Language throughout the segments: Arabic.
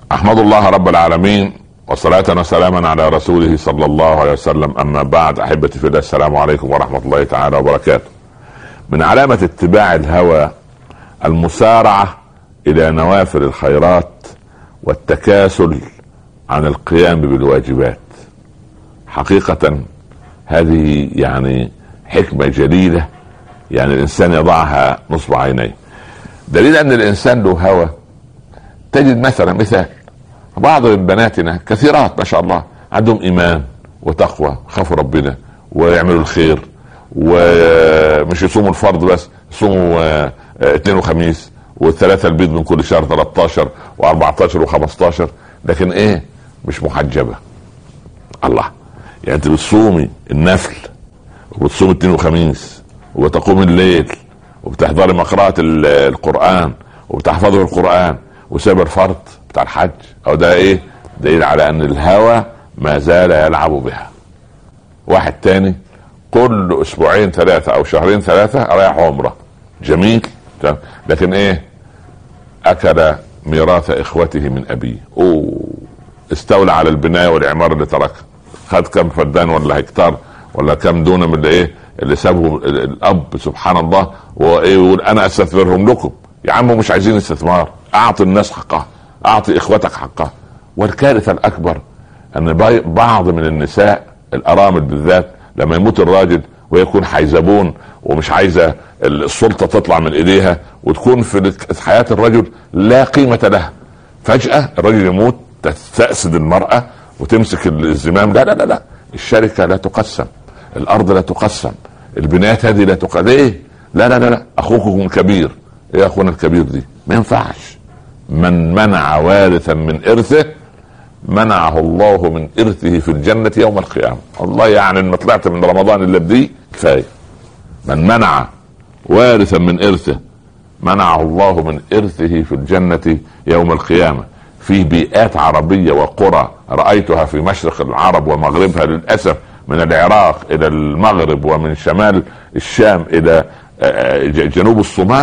احمد الله رب العالمين، وصلاة وسلاما على رسوله صلى الله عليه وسلم. اما بعد، احبتي في الله، السلام عليكم ورحمة الله تعالى وبركاته. من علامة اتباع الهوى المسارعة الى نوافل الخيرات والتكاسل عن القيام بالواجبات. حقيقة هذه يعني حكمة جليلة، يعني الانسان يضعها نصب عينيه. دليل ان الانسان له هوى، تجد مثال بعض من بناتنا كثيرات ما شاء الله عندهم ايمان وتقوى، خافوا ربنا ويعملوا الخير، ومش يصوموا الفرض بس، يصوموا اثنين وخميس والثلاثة البيض من كل شهر 13 و14 و15، لكن ايه؟ مش محجبة. الله، يعني انت بتصومي النفل وبتصومي اثنين وخميس وبتقوم الليل وبتحضري مقرأة القرآن وبتحفظي القرآن وساب الفرض بتاع الحج، او ده ايه؟ دليل على ان الهوى ما زال يلعب بها. واحد تاني كل اسبوعين ثلاثة او شهرين ثلاثة رايح عمرة، جميل، لكن ايه؟ اكل ميراث اخوته من ابيه، استولى على البناية والعمار اللي تركها، خد كم فدان ولا هكتار ولا كم دونة من اللي سابه الاب، سبحان الله. وايه يقول؟ انا استثمرهم لكم. يا عم مش عايزين استثمار، اعطي الناس حقها، اعطي اخوتك حقها. والكارثة الاكبر ان بعض من النساء الارامل بالذات لما يموت الراجل ويكون حيزبون ومش عايزة السلطة تطلع من ايديها، وتكون في حياة الرجل لا قيمة لها. فجأة الرجل يموت، تستأسد المرأة وتمسك الزمام. لا لا لا لا، الشركة لا تقسم، الارض لا تقسم، البنايات هذه لا تقسم. ليه؟ لا لا لا لا، اخوكم الكبير. ايه اخونا الكبير دي؟ ما ينفعش. من منع وارثا من ارثه منعه الله من ارثه في الجنة يوم القيامة. الله، يعني ان طلعت من رمضان اللي بدي كفاية. من منع وارثا من ارثه منعه الله من ارثه في الجنة يوم القيامة. في بيئات عربية وقرى رأيتها في مشرق العرب ومغربها للأسف، من العراق الى المغرب ومن شمال الشام الى جنوب الصومال،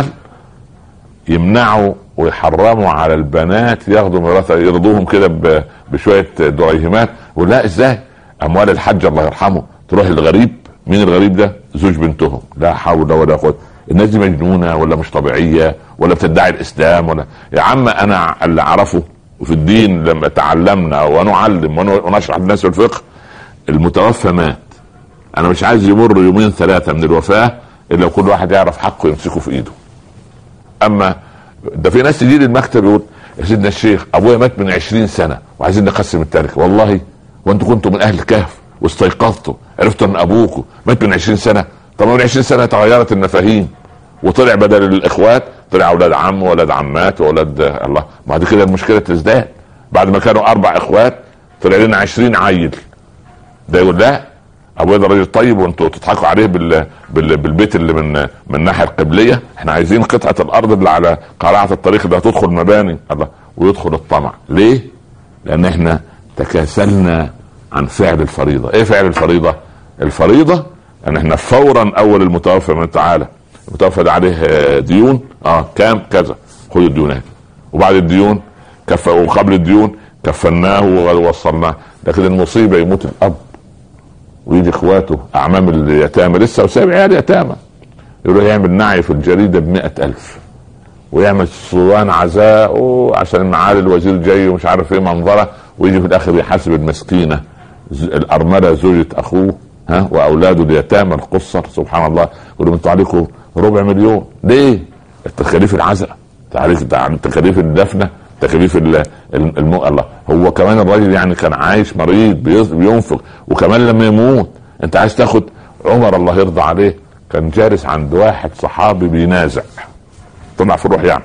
يمنعوا ويحرموا على البنات ياخذوا ميراث، يرضوهم كده بشويه دريهمات. ولا ازاي؟ اموال الحج الله يرحمه تروح للغريب. مين الغريب ده؟ زوج بنتهم. لا حول ولا قوه. الناس دي مجنونه ولا مش طبيعيه ولا بتدعي الاسلام ولا؟ يا عم انا اللي اعرفه وفي الدين لما تعلمنا ونعلم ونشرح الناس الفقه، المتوفى مات، انا مش عايز يمر يومين ثلاثة من الوفاة الا كل واحد يعرف حقه يمسكه في ايده. اما ده في ناس تجي للمكتب يقول: يا سيدنا الشيخ ابويا مات من 20 سنة وعايزين نقسم التركة. والله وانتوا كنتوا من اهل الكهف واستيقظتوا عرفتوا ان ابوكم مات من 20 سنة؟ طب من 20 سنة تغيرت المفاهيم وطلع بدل الاخوات طلع اولاد عم واولاد عمات واولاد الله. بعد كده المشكلة تزداد. بعد ما كانوا 4 اخوات طلع لنا 20 عيل. ده يقول: لا ابويا ده راجل طيب وانتوا تضحكوا عليه بالبيت اللي من الناحيه القبليه، احنا عايزين قطعه الارض اللي على قارعه الطريق اللي هتدخل مباني. الله، ويدخل الطمع. ليه؟ لان احنا تكاسلنا عن فعل الفريضه. ايه فعل الفريضه؟ الفريضه ان احنا فورا اول المتوفى من تعالى، المتوفى ده عليه ديون كام كذا، خد الديونات، وبعد الديون وقبل الديون كفناه ووصلناه. لكن المصيبه يموت الاب ويجي اخواته اعمام اليتامى لسه وسابع عيال يتامى، يروح يعمل نعي في الجريده ب100,000 ويعمل صوان عزاء عشان معالي الوزير جاي ومش عارف ايه منظره، ويجي في الاخر يحاسب المسكينه الارمله زوجة اخوه واولاده اليتامى القصر. سبحان الله، يقولوا انتوا عليكم 250,000. ليه؟ التكاليف العزاء، تكاليف الدفنه، تكاليف الله. هو كمان الراجل يعني كان عايش مريض بينفق، وكمان لما يموت انت عايز تاخد. عمر الله يرضى عليه كان جالس عند واحد صحابي بينازع، طلع في الروح يعني،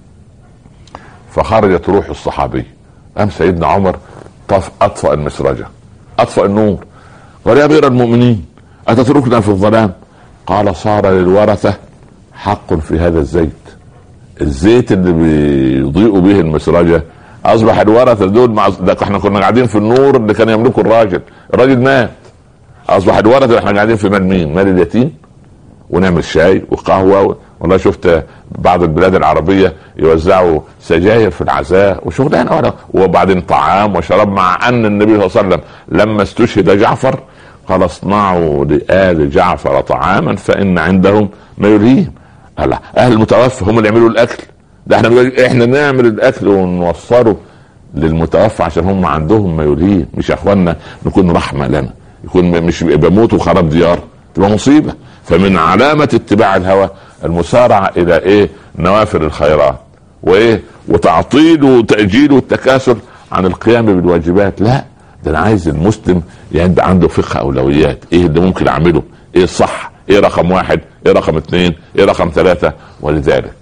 فخرجت روح الصحابي. قام سيدنا عمر اطفأ المسرجة، اطفأ النور، قال: يا امير المؤمنين اتتركنا في الظلام؟ قال: صار للورثة حق في هذا الزيت اللي بيضيئوا به المسرجة، اصبح الورثة دول احنا كنا قاعدين في النور اللي كان يملكه الراجل مات، اصبح الورثة احنا قاعدين في مال مين؟ مال اليتيم. ونعمل شاي وقهوة والله شفت بعض البلاد العربية يوزعوا سجاير في العزاء وشغلانة، وبعدين طعام وشراب، مع ان النبي صلى الله عليه وسلم لما استشهد جعفر قال اصنعوا لآل جعفر طعاما فإن عندهم ما يلهيهم. اهل المتوفى هم اللي يعملوا الاكل، ده احنا نعمل الاكل ونوصله للمتوفى عشان هم عندهم ما يلهيه. مش يا اخوانا نكون رحمة لنا، يكون مش بموت وخراب ديار، تبقى مصيبة. فمن علامة اتباع الهوى المسارعة الى ايه؟ نوافل الخيرات، وايه؟ وتعطيل وتأجيل والتكاسل عن القيام بالواجبات. لا، ده انا عايز المسلم يبقى عنده فقه اولويات. ايه اللي ممكن اعمله؟ ايه الصح؟ ايه رقم 1؟ ايه رقم 2؟ ايه رقم 3؟ ولذلك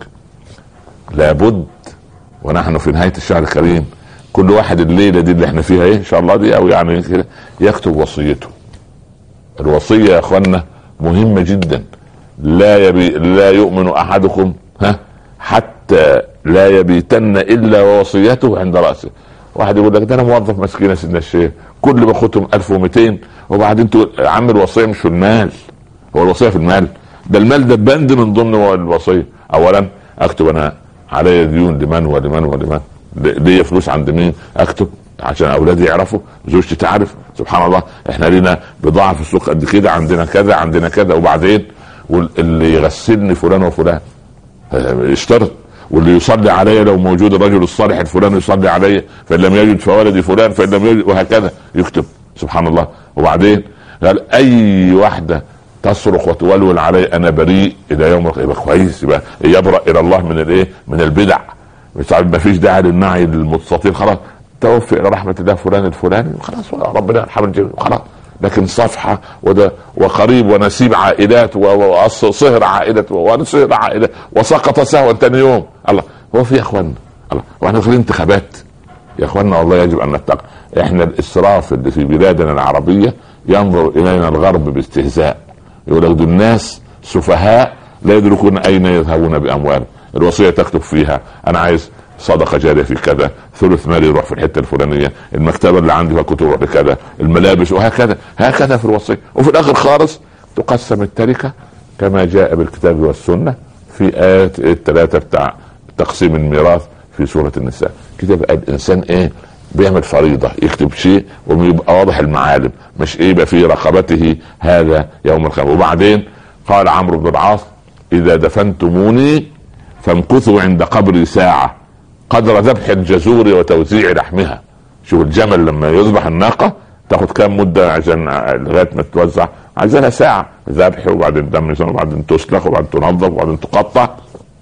لابد ونحن في نهاية الشهر الكريم كل واحد الليلة دي اللي احنا فيها ايه ان شاء الله دي، او يعني كده، يكتب وصيته. الوصية يا اخوانا مهمة جدا. لا يؤمن احدكم حتى لا يبيتن الا ووصيته عند رأسه. واحد يقول لك ده انا موظف مسكين يا سيدنا الشيخ، كل باخدهم 1200 وبعدين تقول عم الوصية مش في المال. هو الوصية في المال؟ ده المال ده بند من ضمن الوصية. اولا اكتب انا علي ديون لمن ولمن ولمن، ليا فلوس عند مين اكتب عشان اولادي يعرفوا، زوجتي تعرف. سبحان الله احنا لينا بضاعة في السوق قد كده، عندنا كذا عندنا كذا. وبعدين واللي يغسلني فلان وفلان يشترط، واللي يصلي علي لو موجود الرجل الصالح الفلاني يصلي علي، فان لم يجد فولدي فلان، فان لم يجد، وهكذا يكتب. سبحان الله. وبعدين قال اي واحدة تصرخ وتولول علي انا بريء الى يوم القيامة. يبقى كويس، يبقى يبرأ الى الله من الايه؟ من البدع. ما فيش داعي للنعي للمستطيل، خلاص توفي الى رحمة الله فلان الفلاني، خلاص ربنا يرحم الجميع خلاص. لكن صفحة وده وقريب ونسيب عائلات وصهر عائلات وصهر عائلات وسقط سهوا ثاني يوم، الله هو في يا اخوانا؟ الله واحنا داخلين انتخابات يا اخوانا؟ والله يجب ان نتقي. احنا الاسراف اللي في بلادنا العربية ينظر الينا الغرب باستهزاء، يقول لك دول الناس سفهاء لا يدركون اين يذهبون باموال. الوصية تكتب فيها انا عايز صدقة جارية في كذا، ثلث مالي يروح في الحتة الفلانية، المكتبة اللي عندي فيها كتب يروح لكذا، الملابس، وهكذا هكذا في الوصية. وفي الاخر خالص تقسم التركة كما جاء بالكتاب والسنة في آيات 3 بتاع تقسيم الميراث في سورة النساء. كده بقى الانسان ايه؟ بيعمل فريضة، يكتب شيء ويبقى واضح المعالم، مش ايه بقى في رقبته هذا يوم القيامة. وبعدين قال عمرو بن العاص اذا دفنتموني فامكثوا عند قبري ساعة قدر ذبح الجزور وتوزيع لحمها. شوف الجمل لما يذبح الناقة تاخد كام مدة عشان لغاية ما تتوزع؟ عايزينها ساعة ذبح، وبعدين دم، وبعدين تسلخ، وبعدين تنظف، وبعدين تقطع.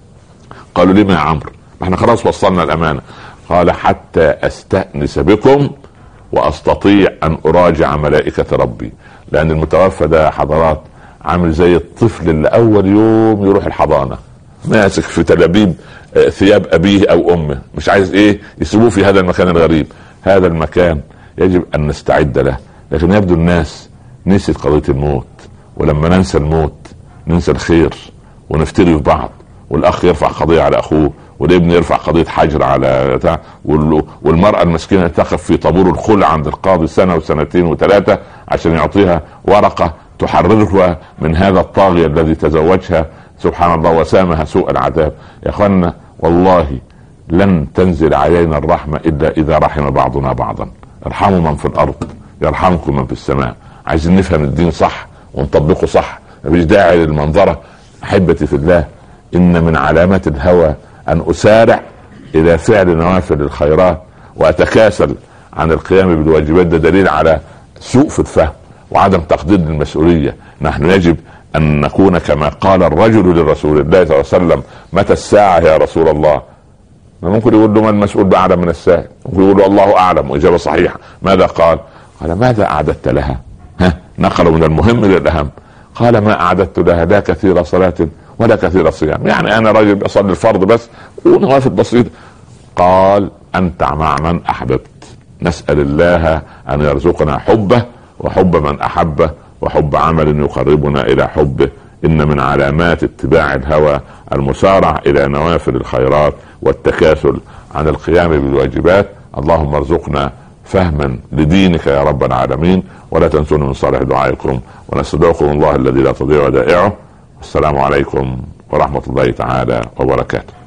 قالوا ليه يا عمرو؟ ما احنا خلاص وصلنا الامانة. قال حتى استأنس بكم واستطيع ان اراجع ملائكة ربي. لان المتوفى ده حضرات عامل زي الطفل اللي اول يوم يروح الحضانة ماسك في تلابيب ثياب ابيه او امه، مش عايز ايه يسيبوه في هذا المكان الغريب. هذا المكان يجب ان نستعد له. لكن يبدو الناس نسيت قضية الموت، ولما ننسى الموت ننسى الخير ونفتري في بعض، والاخ يرفع قضية على اخوه، والابن يرفع قضية حجر على والمرأة المسكينة تقف في طابور الخلع عند القاضي سنة وسنتين وثلاثة عشان يعطيها ورقة تحررها من هذا الطاغية الذي تزوجها سبحان الله وسامها سوء العذاب. يا اخوانا والله لن تنزل علينا الرحمة الا اذا رحم بعضنا بعضا. ارحموا من في الارض يرحمكم من في السماء. عايزين نفهم الدين صح ونطبقه صح، مفيش داعي للمنظرة. احبتي في الله، ان من علامات الهوى ان اسارع الى فعل نوافل الخيرات واتكاسل عن القيام بالواجبات. ده دليل على سوء في الفهم وعدم تقدير المسؤولية. نحن يجب ان نكون كما قال الرجل لرسول الله صلى الله عليه وسلم متى الساعة يا رسول الله؟ ممكن يقول له ما المسؤول بأعلم من السائل، ممكن يقول له الله اعلم، واجابة صحيحة. ماذا قال؟ قال ماذا اعددت لها؟ نقلوا من المهم للاهم. قال ما اعددت لها لا كثير صلاة ولا كثير صيام، يعني انا راجل اصلي الفرض بس ونوافل بسيطة. قال انت مع من احببت. نسأل الله ان يرزقنا حبه وحب من احبه وحب عمل يقربنا الى حبه. ان من علامات اتباع الهوى المسارع الى نوافل الخيرات والتكاسل عن القيام بالواجبات. اللهم ارزقنا فهما لدينك يا رب العالمين، ولا تنسونا من صالح دعائكم، ونستودعكم الله الذي لا تضيع ودائعه. السلام عليكم ورحمة الله تعالى وبركاته.